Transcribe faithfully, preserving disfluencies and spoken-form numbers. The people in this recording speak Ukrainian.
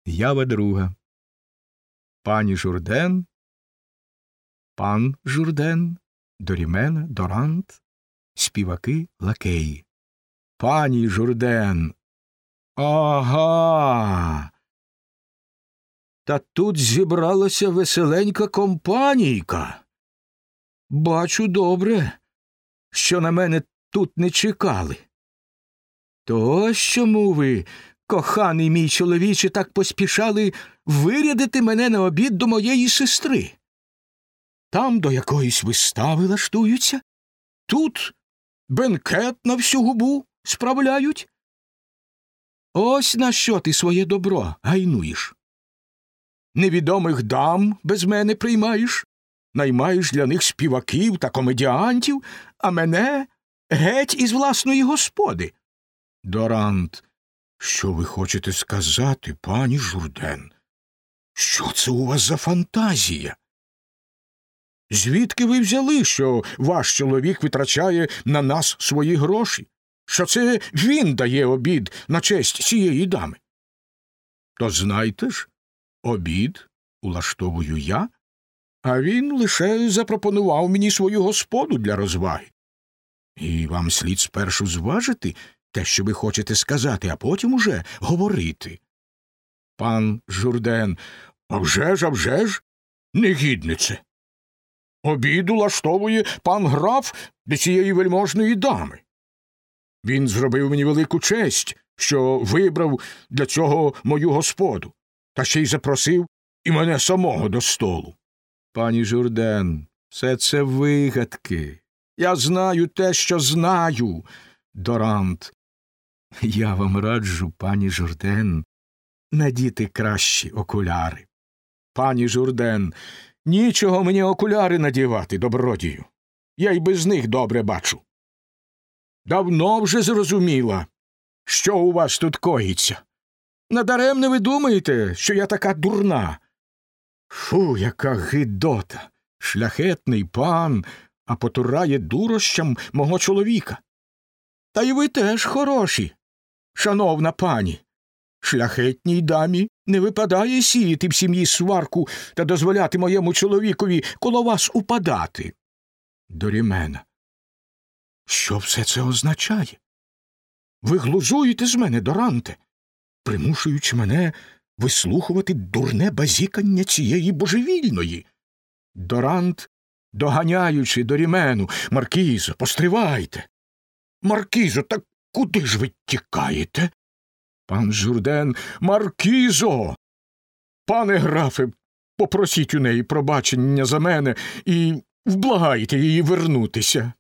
Ява друга. Пані Журден, пан Журден, Дорімена, Дорант, співаки, лакеї. Пані Журден. Ага. Та тут зібралася веселенька компанійка. Бачу добре, що на мене тут не чекали. То ось чому ви, коханий мій чоловіче, так поспішали вирядити мене на обід до моєї сестри. Там до якоїсь вистави лаштуються, тут бенкет на всю губу справляють. Ось на що ти своє добро гайнуєш. Невідомих дам без мене приймаєш, наймаєш для них співаків та комедіантів, а мене геть із власної господи. Дорант. Що ви хочете сказати, пані Журден? Що це у вас за фантазія? Звідки ви взяли, що ваш чоловік витрачає на нас свої гроші? Що це він дає обід на честь цієї дами? То знайте ж, обід улаштовую я, а він лише запропонував мені свою господу для розваги. І вам слід спершу зважити те, що ви хочете сказати, а потім уже говорити. Пан Журден. А вже ж, а вже ж, негіднице. Обід улаштовує пан граф для цієї вельможної дами. Він зробив мені велику честь, що вибрав для цього мою господу, та ще й запросив і мене самого до столу. Пані Журден, все це вигадки. Я знаю те, що знаю. Дорант. Я вам раджу, пані Журден, надіти кращі окуляри. Пані Журден, нічого мені окуляри надівати, добродію. Я й без них добре бачу. Давно вже зрозуміла, що у вас тут коїться. Надаремне ви думаєте, що я така дурна. Фу, яка гидота! Шляхетний пан, а потурає дурощам мого чоловіка. Та й ви теж хороші, шановна пані. Шляхетній дамі не випадає сіяти в сім'ї сварку та дозволяти моєму чоловікові коло вас упадати. Дорімена. Що все це означає? Ви глузуєте з мене, Доранте, примушуючи мене вислухувати дурне базікання цієї божевільної. Дорант, доганяючи Дорімену. Маркізо, постривайте. Маркізо, так куди ж ви тікаєте? Пан Журден. Маркізо! Пане графе, попросіть у неї пробачення за мене і вблагайте її вернутися.